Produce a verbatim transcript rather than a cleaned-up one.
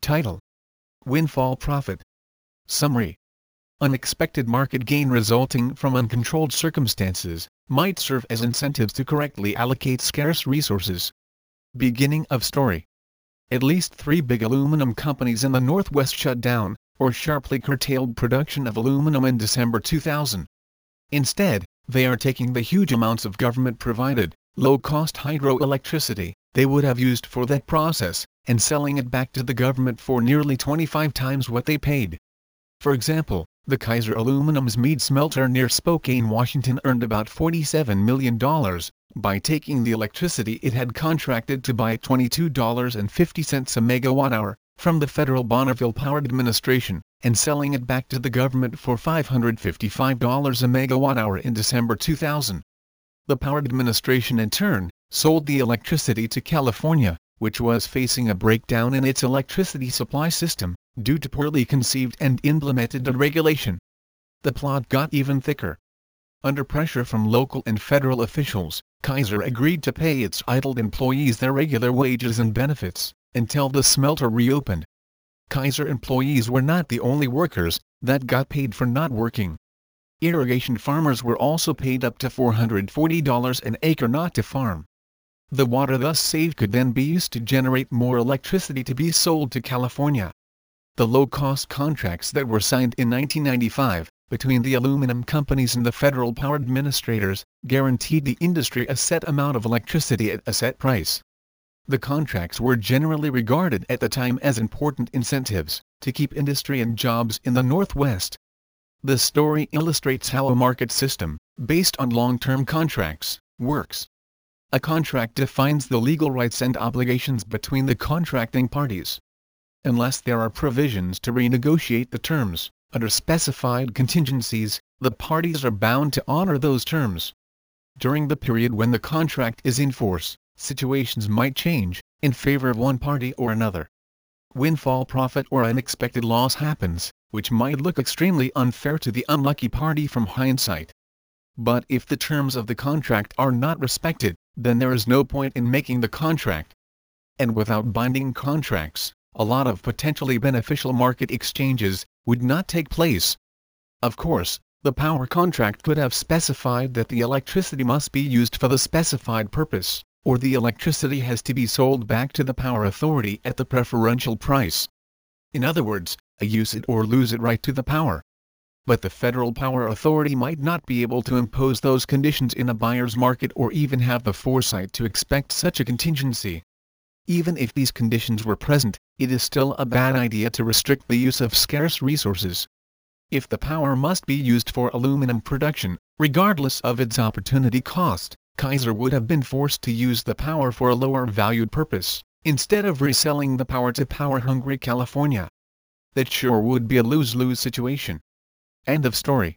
title. Windfall profit. Summary. Unexpected market gain resulting from uncontrolled circumstances might serve as incentives to correctly allocate scarce resources. Beginning of story. At least three big aluminum companies in the Northwest shut down, or sharply curtailed production of aluminum in December two thousand. Instead, they are taking the huge amounts of government-provided, low-cost hydroelectricity they would have used for that process, and selling it back to the government for nearly twenty-five times what they paid. For example, the Kaiser Aluminum's Meade smelter near Spokane, Washington earned about forty-seven million dollars by taking the electricity it had contracted to buy at twenty-two dollars and fifty cents a megawatt-hour from the federal Bonneville Power Administration, and selling it back to the government for five hundred fifty-five dollars a megawatt-hour in December two thousand. The Power Administration in turn sold the electricity to California, which was facing a breakdown in its electricity supply system due to poorly conceived and implemented deregulation. The plot got even thicker. Under pressure from local and federal officials, Kaiser agreed to pay its idled employees their regular wages and benefits until the smelter reopened. Kaiser employees were not the only workers that got paid for not working. Irrigation farmers were also paid up to four hundred forty dollars an acre not to farm. The water thus saved could then be used to generate more electricity to be sold to California. The low-cost contracts that were signed in nineteen ninety-five, between the aluminum companies and the federal power administrators, guaranteed the industry a set amount of electricity at a set price. The contracts were generally regarded at the time as important incentives to keep industry and jobs in the Northwest. The story illustrates how a market system, based on long-term contracts, works. A contract defines the legal rights and obligations between the contracting parties. Unless there are provisions to renegotiate the terms, under specified contingencies, the parties are bound to honor those terms. During the period when the contract is in force, situations might change, in favor of one party or another. Windfall profit or unexpected loss happens, which might look extremely unfair to the unlucky party from hindsight. But if the terms of the contract are not respected, then there is no point in making the contract. And without binding contracts, a lot of potentially beneficial market exchanges would not take place. Of course, the power contract could have specified that the electricity must be used for the specified purpose, or the electricity has to be sold back to the power authority at the preferential price. In other words, a use it or lose it right to the power. But the federal power authority might not be able to impose those conditions in a buyer's market or even have the foresight to expect such a contingency. Even if these conditions were present, it is still a bad idea to restrict the use of scarce resources. If the power must be used for aluminum production, regardless of its opportunity cost, Kaiser would have been forced to use the power for a lower valued purpose, instead of reselling the power to power-hungry California. That sure would be a lose-lose situation. End of story.